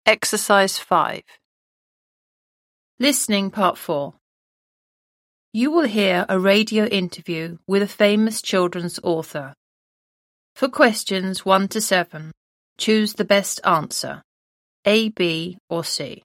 Exercise 5. Listening Part 4. You will hear a radio interview with a famous children's author. For questions 1 to 7, choose the best answer, A, B, or C.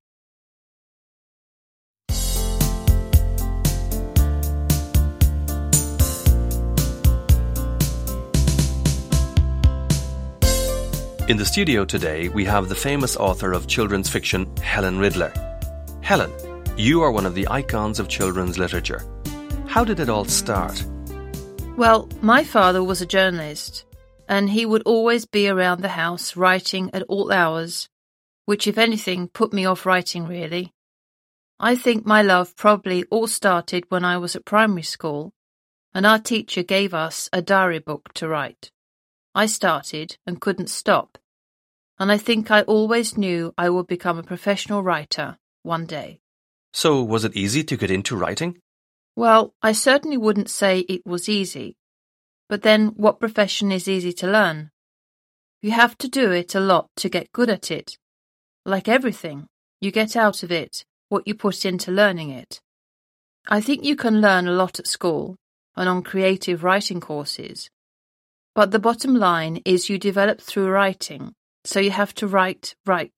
In the studio today, we have the famous author of children's fiction, Helen Riddler. Helen, you are one of the icons of children's literature. How did it all start? Well, my father was a journalist, and he would always be around the house writing at all hours, which, if anything, put me off writing, really. I think my love probably all started when I was at primary school, and our teacher gave us a diary book to write. I started and couldn't stop, and I think I always knew I would become a professional writer one day. So, was it easy to get into writing? Well, I certainly wouldn't say it was easy. But then, what profession is easy to learn? You have to do it a lot to get good at it. Like everything, you get out of it what you put into learning it. I think you can learn a lot at school and on creative writing courses. But the bottom line is you develop through writing, so you have to write.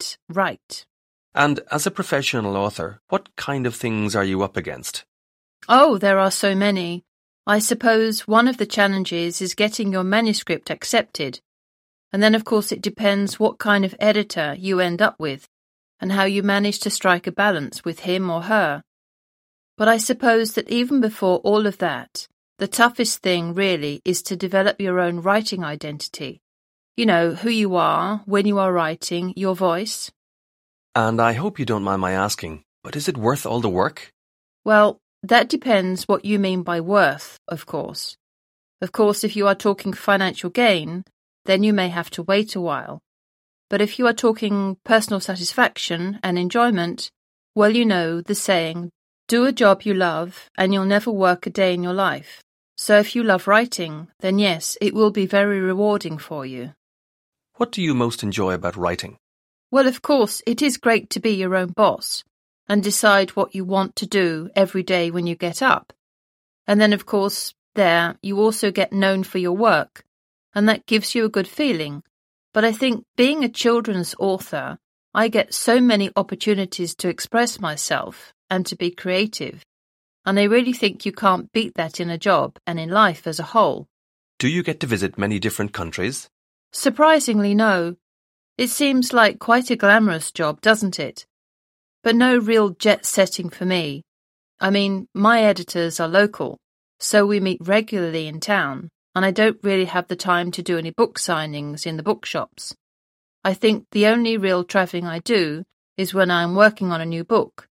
And as a professional author, what kind of things are you up against? Oh, there are so many. I suppose one of the challenges is getting your manuscript accepted. And then, of course, it depends what kind of editor you end up with and how you manage to strike a balance with him or her. But I suppose that even before all of that, the toughest thing, really, is to develop your own writing identity. You know, who you are when you are writing, your voice. And I hope you don't mind my asking, but is it worth all the work? Well, that depends what you mean by worth, of course. Of course, if you are talking financial gain, then you may have to wait a while. But if you are talking personal satisfaction and enjoyment, well, you know the saying, do a job you love and you'll never work a day in your life. So if you love writing, then yes, it will be very rewarding for you. What do you most enjoy about writing? Well, of course, it is great to be your own boss and decide what you want to do every day when you get up. And then, of course, there you also get known for your work, and that gives you a good feeling. But I think being a children's author, I get so many opportunities to express myself and to be creative. And I really think you can't beat that in a job and in life as a whole. Do you get to visit many different countries? Surprisingly, no. It seems like quite a glamorous job, doesn't it? But no real jet-setting for me. I mean, my editors are local, so we meet regularly in town, and I don't really have the time to do any book signings in the bookshops. I think the only real travelling I do is when I'm working on a new book.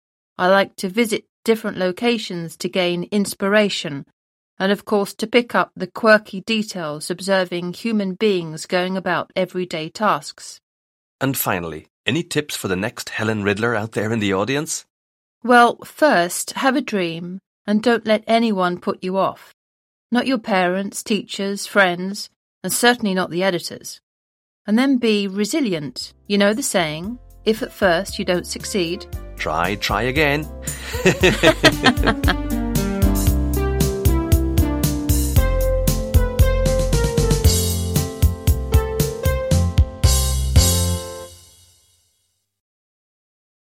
I like to visit different locations to gain inspiration, and of course to pick up the quirky details observing human beings going about everyday tasks. And finally, any tips for the next Helen Riddler out there in the audience? Well, first, have a dream and don't let anyone put you off. Not your parents, teachers, friends, and certainly not the editors. And then be resilient. You know the saying, if at first you don't succeed, Try again.